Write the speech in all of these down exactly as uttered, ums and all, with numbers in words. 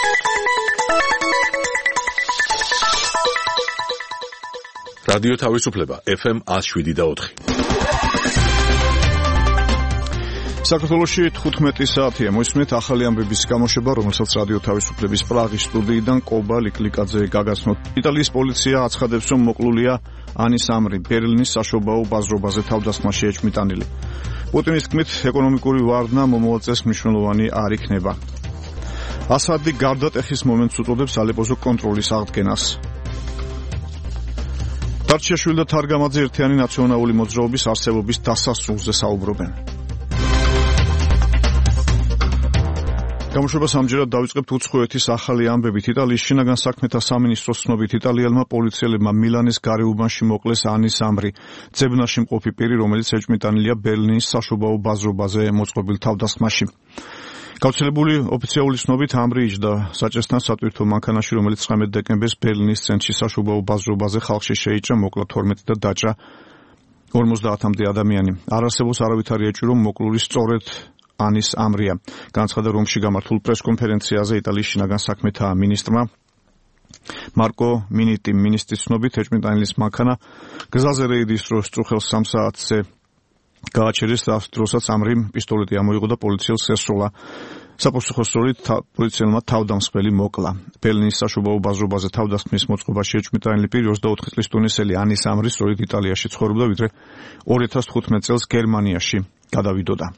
რადიო თავისუფლება ეფ ემ one oh seven და four. საქართველოში თხუთმეტი საათია მოისმენთ ახალი ამბების გამოშვება, რომელსაც რადიო თავისუფლების პრაღის სტუდიიდან კობა ლიკლიკაძე გაგაცნოთ. იტალიის პოლიცია აცხადებს, რომ მოკლულია ანის ამრი, ბერლინის საშობაო ბაზრობაზე თავდასხმაში ეჭვმიტანილი. პუტინის თქმით, ეკონომიკური ვარდნა მომავალ წელს მნიშვნელოვანი არ იქნება. ასადი გარდატეხის მომენტს უწოდებს ალეპოზე კონტროლის აღდგენას. დარჩიაშვილი და თარგამაძე ერთიანი ნაციონალური მოძრაობის არსებობის დასასრულზე საუბრობენ. გამოშვებას ამჯერად დავიწყებთ უცხოეთის ახალი ამბებით. იტალიის შინაგან საქმეთა სამინისტროს ცნობით, იტალიელმა პოლიციელებმა მილანის გარეუბანში მოკლეს ანის ამრი, ძებნაში მყოფი პირი, რომელიც ეჭვმიტანილია ბერლინის საშობაო ბაზრობაზე მოწყობილ თავდასხმაში. გავრცელებული ოფიციალური ცნობით, ამრი იჯდა საჭესთან სატვირთო მანქანაში, რომელიც ცხრამეტ დეკემბერს ბერლინის ცენტრში საშობაო ბაზრობაზე ხალხში შეიჭრა, მოკლა თორმეტი და დაჭრა ორმოცდაათამდე ადამიანი. არ არსებობს არავითარი ეჭვი, რომ მოკლული სწორედ ანის ამრია. განცხადა რომში გამართულ პრესკონფერენციაზე იტალიის შინაგან საქმეთა მინისტრმა მარკო მინიტი. მინისტრის ცნობით, ეჭვმიტანილის მანქანა გზაზე რეიდის დროს წუხელ სამ საათზე გააჩერეს, დროსაც ამრიმ პისტოლეტი ამოიღო და პოლიციელს ესროლა. საპასუხო სწორით პოლიციელმა თავდამსხმელი მოკლა. ბერლინის საშობაო ბაზრობაზე თავდასხმის მოწყობაში ეჭვმიტანილი პირი ოცდაოთხი წლის ტუნისელი ანის ამრი სწორედ იტალიაში ცხოვრობდა, ვიდრე ორი ათას თხუთმეტ წელს გერმანიაში გადავიდოდა.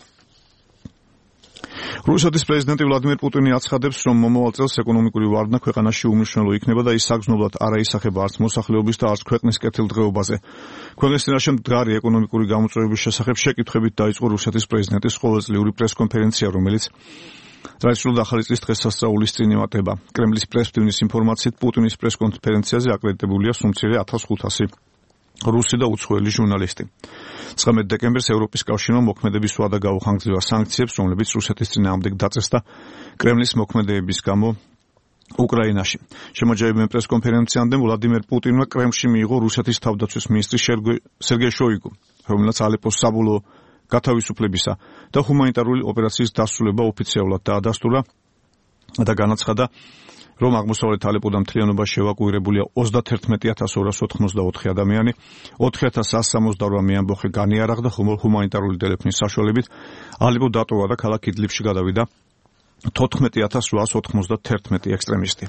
რუსეთის პრეზიდენტი ვლადიმერ პუტინი აცხადებს, რომ მომავალ წელს ეკონომიკური ვარდნა ქვეყანაში უმნიშვნელო იქნება და ის საგრძნობლად არ აისახება არც მოსახლეობის და არც ქვეყნის კეთილდღეობაზე. ქვეყნის წინაშე მდგარი ეკონომიკური გამოწვევების შესახებ შეკითხვებით დაიწყო რუსეთის პრეზიდენტის ყოველწლიური პრესკონფერენცია, რომელიც ტრადიციულად ახალი წლის დღესასწაულის წინ ემატება. კრემლის პრესტივნის ინფორმაციით, პუტინის პრესკონფერენციაზე აკრედიტებულია სულ მცირე ათას ხუთასი რუსი და უცხოელი ჟურნალისტი. ცხრამეტ დეკემბერს ევროპის კავშირმა მოქმედების ვადა გაუხანგრძლივა სანქციებს, რომლებიც რუსეთის წინააღმდეგ დაწესდა კრემლის მოქმედებების გამო უკრაინაში. შემოჯაებიან პრესკონფერენციამდე ვლადიმერ პუტინმა კრემლში მიიღო რუსეთის თავდაცვის მინისტრი სერგეი შოიგუ, რომელსაც ალეპოს საბოლოო გათავისუფლებისა და ჰუმანიტარული ოპერაციის დასრულება ოფიციალურად დაადასტურა და განაცხადა, რომ აღმოსავლეთ ალეპოდან მთლიანობაში ევაკუირებულია ოცდაათი ათას ორას ოთხმოცდაოთხი ადამიანი, ოთხი ათას ასს სამოცდაოთხ ამბოხი განიარაღდა, ხოლო ჰუმანიტარული ტელეფონის საშუალებით ალეპო დატოვა და ქალაქ იდლიბში გადავიდა თოთხმეტი ათას რვაას ოთხმოცდათერთმეტი ექსტრემისტი.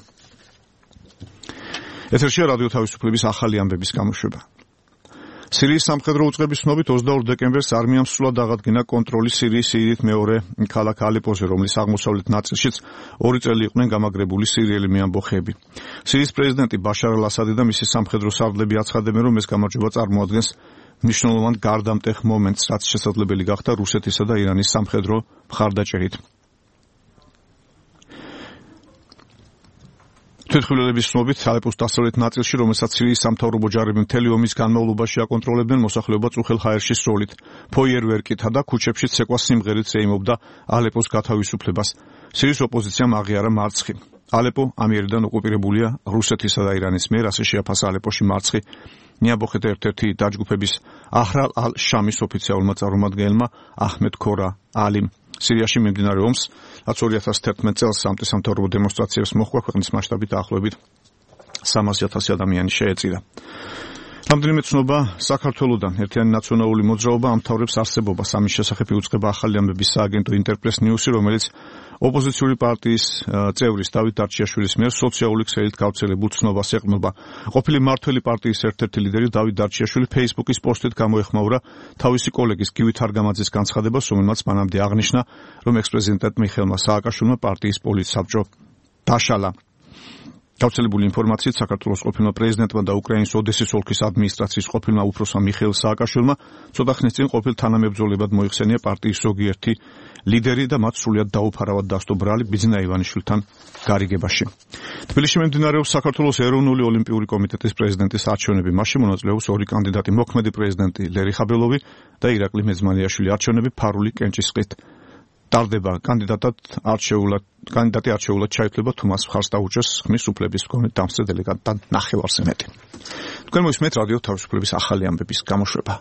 ეთერშია რადიო თავისუფლების ახალი ამბების გამოშვება. სირიის სამხედრო უწყების ცნობით, ოცდაორ დეკემბერს არმიამ სრულად აღადგინა კონტროლი სირიის სიდიდით მეორე ქალაქ ალეპოზე, რომლის აღმოსავლეთ ნაწილშიც ორი წელი იყვნენ გამაგრებული სირიელი მეამბოხეები. სირიის პრეზიდენტი ბაშარ ალ-ასადი და მისი სამხედრო სარდლები აცხადებენ, რომ ეს გამარჯვება წარმოადგენს მნიშვნელოვან გარდამტეხ მომენტს, რაც შესაძლებელი გახდა რუსეთისა და ირანის სამხედრო მხარდაჭერით. თვითმხილველების ცნობით, ალეპოს დასავლეთ ნაწილში, რომელსაც სირიის სამთავრობო ჯარები მთელი ომის განმავლობაში აკონტროლებდნენ, მოსახლეობა წუხელ ჰაერში სროლით, ფოიერვერკითა და ქუჩებში ცეკვას სიმღერით ეიმობდა ალეპოს გათავისუფლებას. სირიის ოპოზიციამ აღიარა მარცხი. ალეპო ამიერიდან ოკუპირებულია რუსეთისა და ირანის მიერ, ასე შეაფასა ალეპოში მარცხი მეამბოხეთა ერთ-ერთი დაჯგუფების აჰრალ ალ-შამის ოფიციალურმა წარმომადგენელმა აჰმედ ქორა ალიმ. სირიაში მიმდინარე ომს, რაც ორი ათას თერთმეტ წელს სამთავრობო დემონსტრაციებს მოჰყვა, ქვეყნის მასშტაბით დაახლოებით სამასი ათასი ადამიანი შეეწირა. რამდენიმე ცნობა საქართველოდან. ერთიანი ნაციონალური მოძრაობა ამთავრებს არსებობას. ამის შესახებ იუწყება ახალი ამბების სააგენტო ინტერპრეს ნიუსი, რომელიც ოპოზიციური პარტიის წევრის დავით დარჩიაშვილის მიერ სოციალური ქსელით გავრცელებულ ცნობას ეყრდნობა. ყოფილი მმართველი პარტიის ერთ-ერთი ლიდერი დავით დარჩიაშვილი ფეისბუქის პოსტით გამოეხმაურა თავისი კოლეგის გივი თარგამაძის განცხადებას, რომელმაც მანამდე აღნიშნა, რომ ექს-პრეზიდენტ მიხეილ სააკაშვილმა პარტიის პოლიტსაბჭო დაშალა. გავრცელებული ინფორმაციით, საქართველოს ყოფილმა პრეზიდენტმა და უკრაინის ოდესის ოლქის ადმინისტრაციის ყოფილმა უფროსმა მიხეილ სააკაშვილმა ცოტა ხნის წინ ყოფილ თანამებრძოლებად მოიხსენია პარტიის ზოგიერთი ლიდერი და მათ სრულად დაუფარავად დასდო ბრალი ბიძინა ივანიშვილთან გარიგებაში. თბილისში მიმდინარეობს საქართველოს ეროვნული ოლიმპიური კომიტეტის პრეზიდენტის არჩევნები. მასში მონაწილეობს ორი კანდიდატი: მოქმედი პრეზიდენტი ლერი ხაბელოვი და ირაკლი მეძმანიაშვილი. არჩევნები ფარული კენჭისყრით ტარდება. კანდიდატად არჩეულად კანდიდატი არჩეულად ჩაითვლება თუ მას მხარს დაუჭერს ხმის უფლების მქონე დამსწრე დელეგატთან ნახევარს ემეტი. თქვენ მოისმენთ რადიო თავისუფლების ახალი ამბების გამოშვება.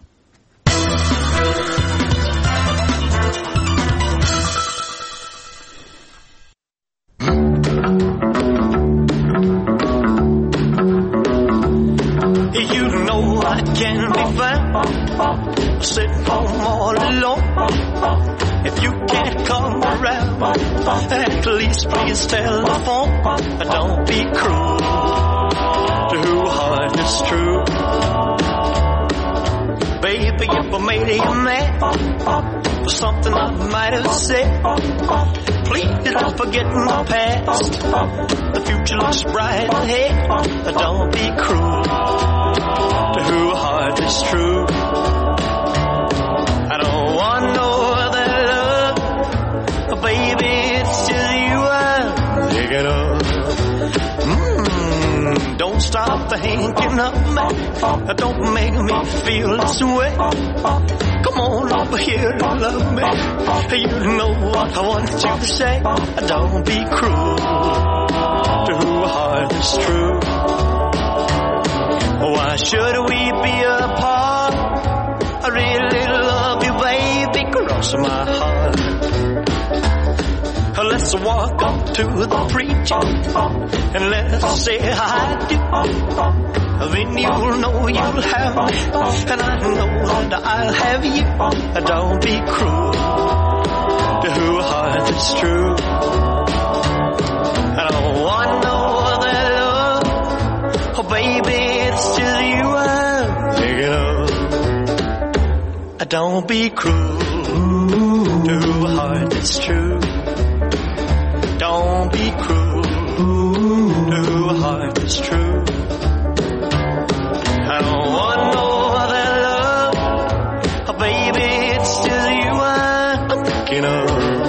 sitting home all alone. If you can't come around, at least please telephone. Don't be cruel to who heart is true. Baby, if I made you mad for something I might have said, please don't forget my past. The future looks bright ahead. Don't be cruel to who heart is true. I don't want no other love, baby, it's just you I'm thinking of. Mm, don't stop thinking of me. Don't make me feel this way. Come on over here and love me. You know what I want you to say. Don't be cruel to who heart is true. Why should we be apart? I really love you, baby, cross my heart. Let's walk up to the preacher and let's say I do. Then you'll know you'll have me, and I know that I'll have you. Don't be cruel to who heart is true. I don't want no other love, oh baby, it's just you I'm thinking of. Don't be cruel to who heart is true. Don't be cruel to who heart is true. I don't want no other love, oh baby, it's just you I'm thinking of.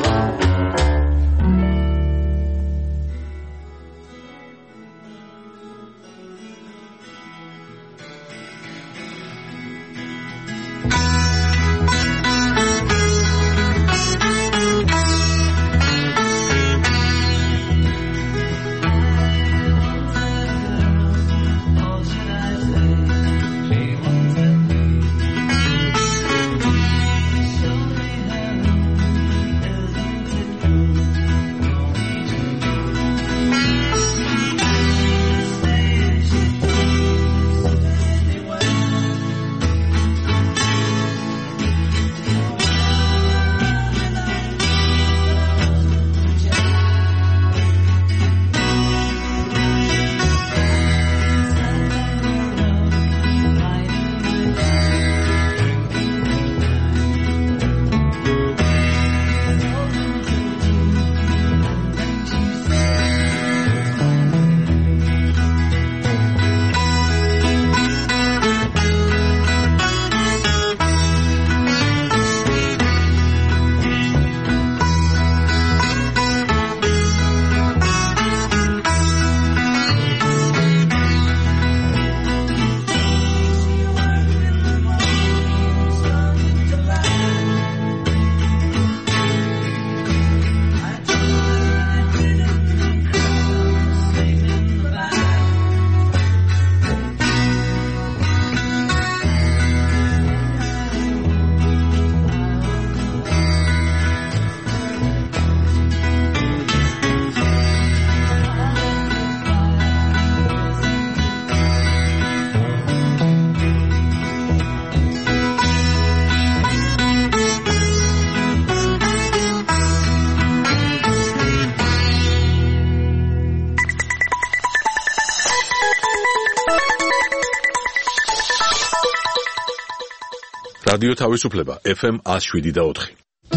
რადიო თავისუფლება ეფ ემ one oh seven და four.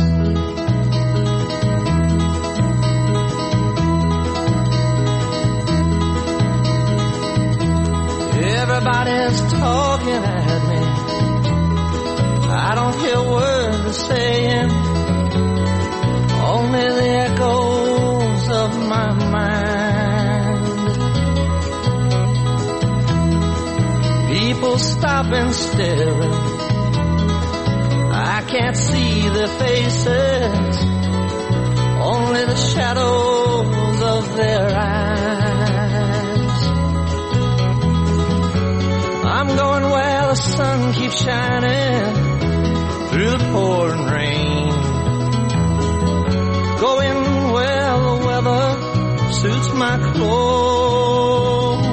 Everybody's talking at me. I don't hear words they're saying, only the echoes of my mind. People stop and stare. I can't see their faces, only the shadows of their eyes. I'm going where the sun keeps shining through the pouring rain, going where the weather suits my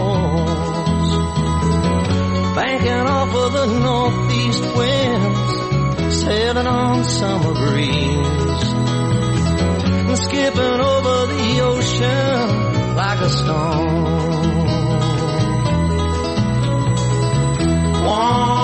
clothes, banking off of the northeast winds summer breeze, and skipping over the ocean like a stone. Whoa.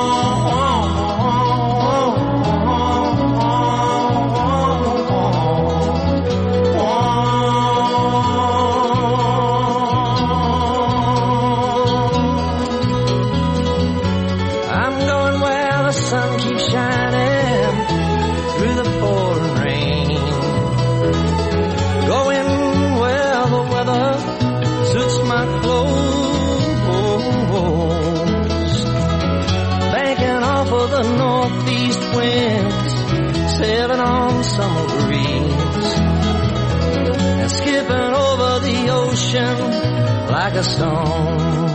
Sailing on summer breeze and skipping over the ocean like a stone.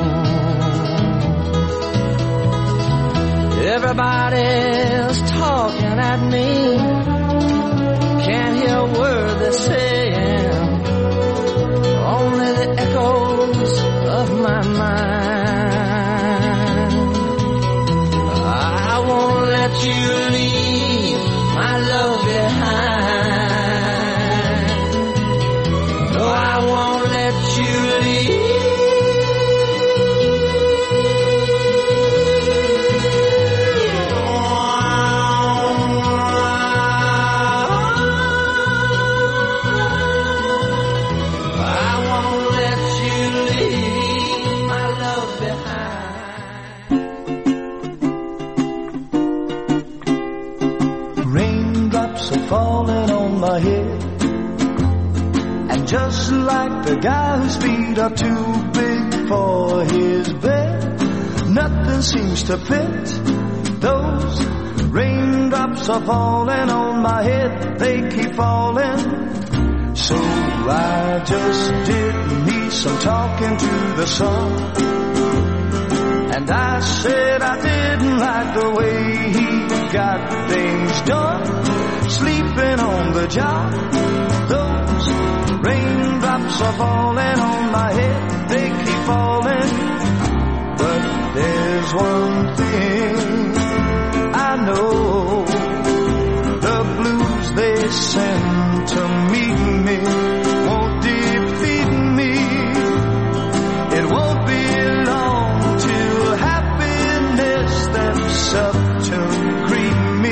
Everybody's talking at me, can't hear a word they're saying, only the echoes of my mind. I won't let you leave my love behind. No, I won't let you leave. I won't let you leave my love behind. Raindrops are falling on my head, and just like the guy whose feet are too big for his bed, nothing seems to fit. Those raindrops are falling on my head, they keep falling. So I just did me some talking to the sun, and I said I didn't like the way he got things done, sleeping on the job. Those raindrops are falling on my head, they keep falling. But there's one thing I know, the blues they send to meet me won't defeat me. It won't be long till happiness steps up to greet me.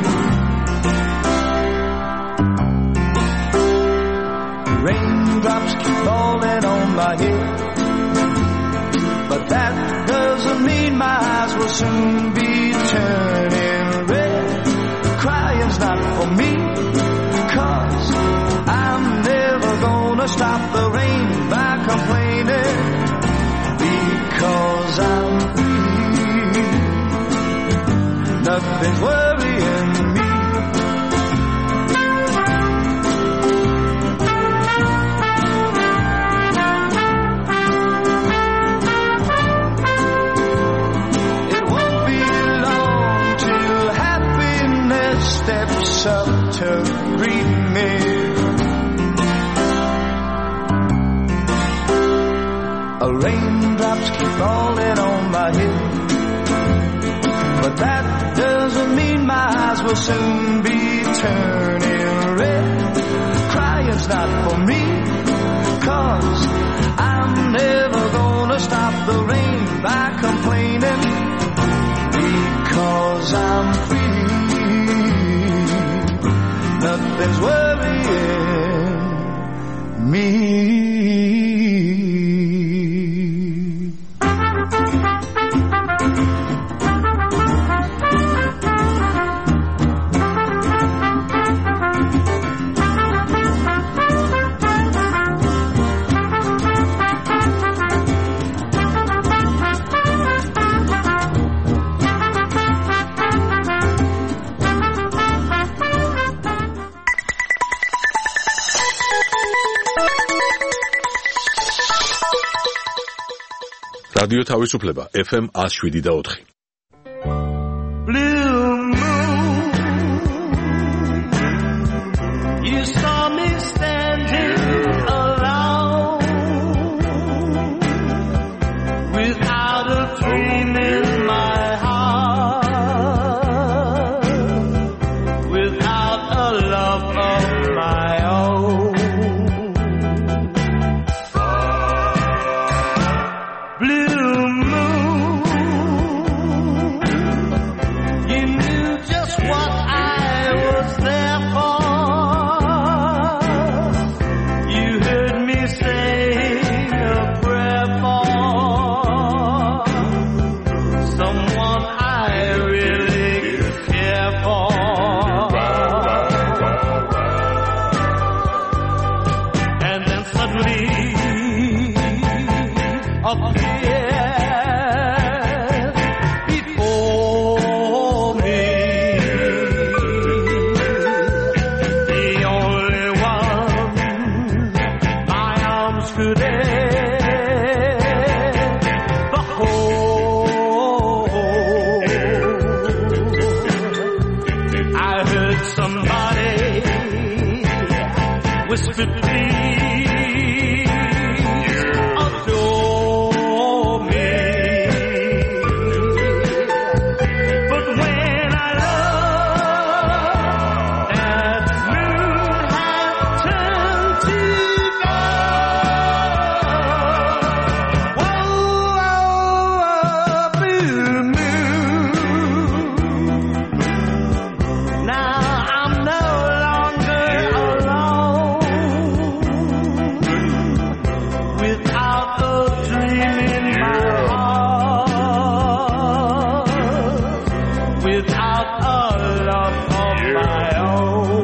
Raindrops keep falling on my head, but that doesn't mean my eyes will soon be turning red. Crying's not for me, 'cause I'm never gonna stop the rain by complaining, because I'm free. Nothing's worrying me. Steps up to greet me. Raindrops keep falling on my head, but that doesn't mean my eyes will soon be turning red. Crying's not for me, 'cause I'm never gonna stop the rain by complaining, because I'm free. Nothing's worrying me. რადიო თავისუფლება F M one oh seven და four. Blue moon, you saw me standing alone, without a dream in my heart, appeared before me. The only one my arms could ever hold. I heard somebody whisper, please adore me. But when I love, that moon had turned to gold. Whoa, oh, blue moon. Now I'm no longer alone. Without a dream in my heart, without a love of my own,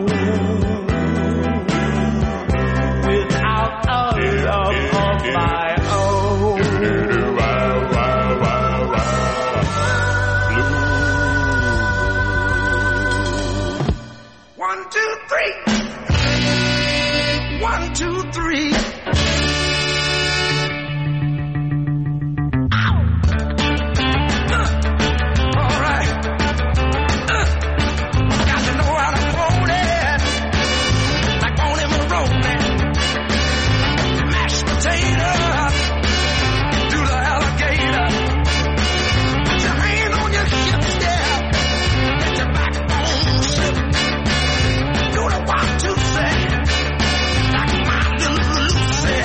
without a love of my own. One, two, three. One, two, three. All right. Uh, got to know how to hold it. Like on him rolling. Mashed potato. Do the alligator. Put your hand on your hips, yeah. Let your backbone slip. Do the one, two, three. Like my little Lucy.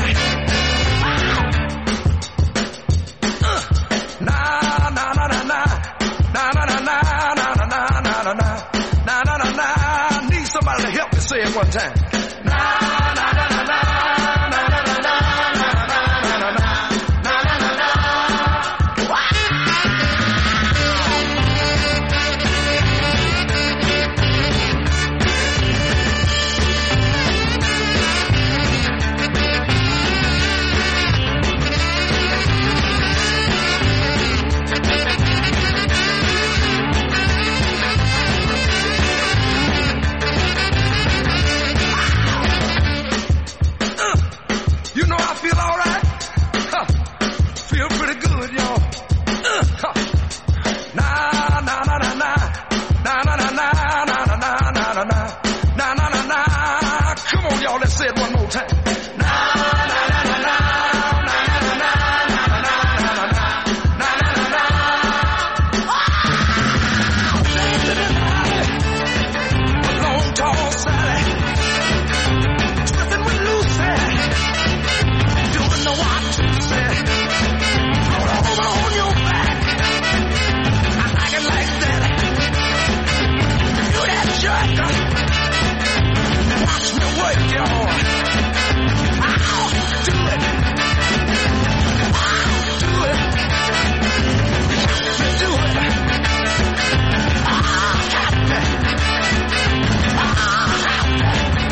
Uh, na na na na na. Na na na na na na na na na na na na na na. Need somebody to help me say it one time. Na na na na na na na na na na na na na na na. Uh, You know I feel all right. Huh. Feel pretty good, y'all. Uh, huh. Na na na na na na na na na na na na na na na na na na na. Come on, y'all. Let's say it one more time. Na na na na na na na na na na na na na na na na. A long tall Sally, twisting with Lucy. Doing the one, two, three. Roll over on your back. I like it like that. Do that jerk. Watch me work, y'all. I'll do it. I'll do it. You do it. I'll have to. I'll have to.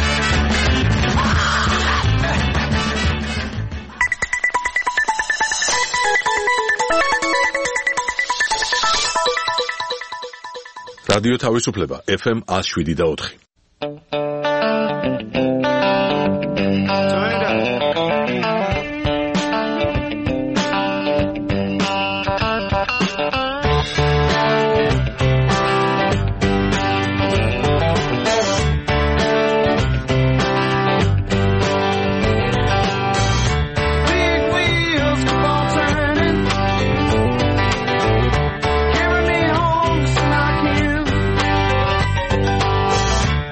რადიო თავისუფლება ეფ ემ one oh seven და four. Big wheels keep on turning, carry me home just like you.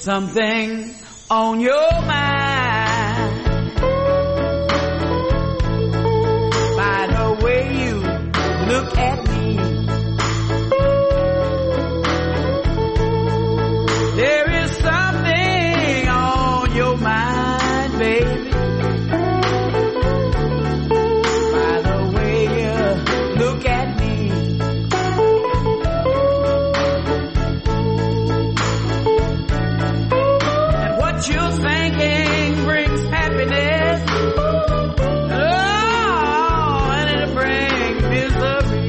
something on your mind. By the way you look at me, there is something on your mind, baby. By the way you look at me. And what you're thinking brings happiness. Oh, and it'll bring misery.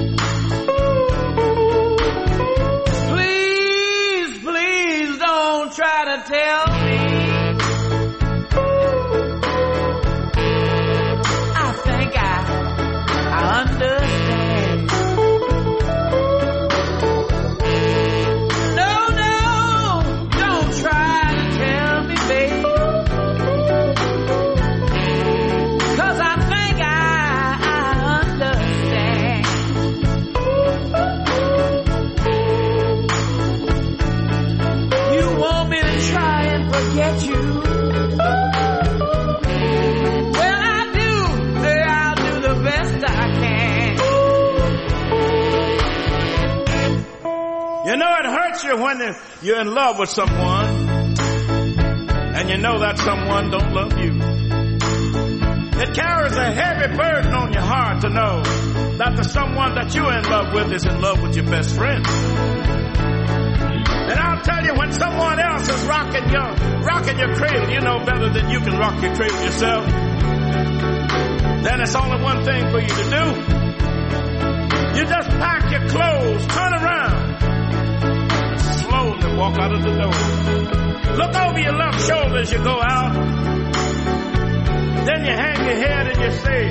Please, please don't try to tell me I think I, I understand. No, no, don't try to tell me, babe, 'cause I think I, I understand. You want me to try and forget you? Well, I do. Hey, I'll do the best I can. You know, it hurts you when you're in love with someone and you know that someone don't love you. It carries a heavy burden on your heart to know that the someone that you're in love with is in love with your best friend. And I'll tell you, when someone else is rocking your, rocking your cradle, you know better than you can rock your cradle yourself. Then it's only one thing for you to do. You just pack your clothes, turn around, slowly walk out of the door. Look over your left shoulder as you go out. Then you hang your head and you say,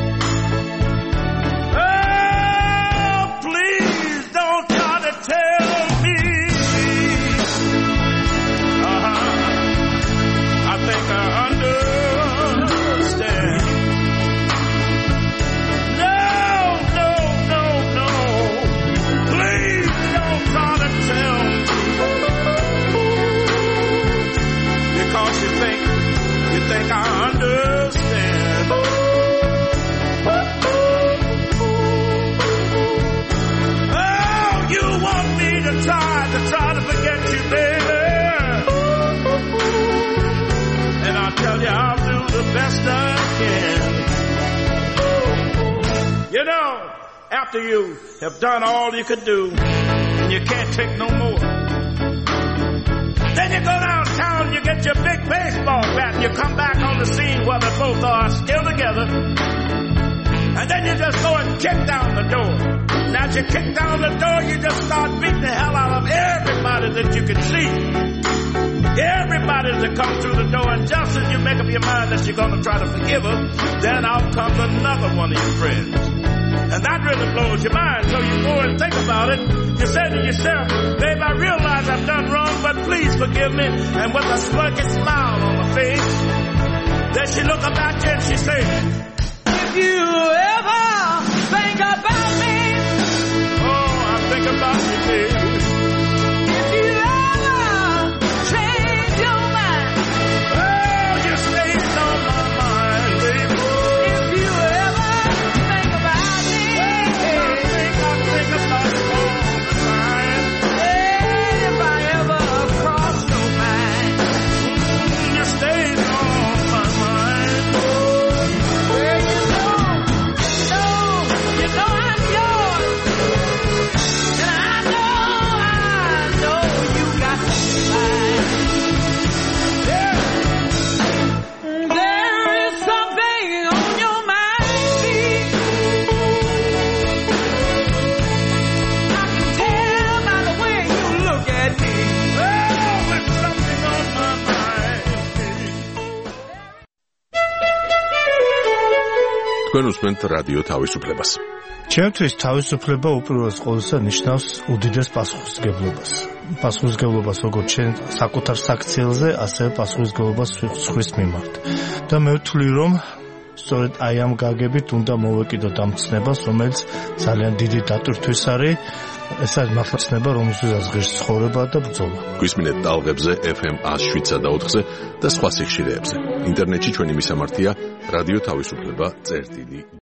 oh, please don't try to tell me. Uh-huh. I think I understand. No, no, no, no. Please don't try to tell me. Because you think, you think I understand. Oh, you want me to try, to try to forget you, baby. And I'll tell you, I'll do the best I can. You know, after you have done all you could do, and you can't take no more, then you go downtown, you get your big baseball bat, and you come back on the scene where they both are still together. And then you just go and kick down the door. Now as you kick down the door, you just start beating the hell out of everybody that you can see. Everybody that comes through the door, and just as you make up your mind that you're going to try to forgive her, then out comes another one of your friends. And that really blows your mind, so you go and think about it. You say to yourself, babe, I realize I've done wrong, but please forgive me. And with a smirky smile on her face, then she look up at you and she say, If you ever think about me, oh, I think about you, baby. if you ever change your mind, Oh, you stayed on my mind, baby. if you ever think about me, I think, I think about it all the time. if I ever cross your mind, You stayed on my mind. well, you know, you know, you know I'm yours, and I know, I know you got mine. There is something on your mind, babe. I can tell by the way you look at me. Oh, it's something on my mind. თქვენ უსმენთ რადიო თავისუფლებას. ჩემთვის თავისუფლება უპირველეს ყოვლისა ნიშნავს უდიდეს პასუხისმგებლობას. პასუხისმგებლობას როგორც ჩვენ საკუთარ საქციელზე, ასევე პასუხისმგებლობას სხვის მიმართ. და მე ვთვლი, რომ სწორედ აი ამ გაგებით უნდა მოვეკიდოთ ამ ცნებას, რომელიც ძალიან დიდი დატვირთვის არის. ეს არის მართლა ცნება, რომელსაც ღირს ცხოვრება და ბრძოლა. გვისმინეთ ტალღებზე ეფ ემ one oh seven და ოთხზე და სხვა სიხშირეებზე. ინტერნეტში ჩვენი მისამართია რადიო თავისუფლება წერტილი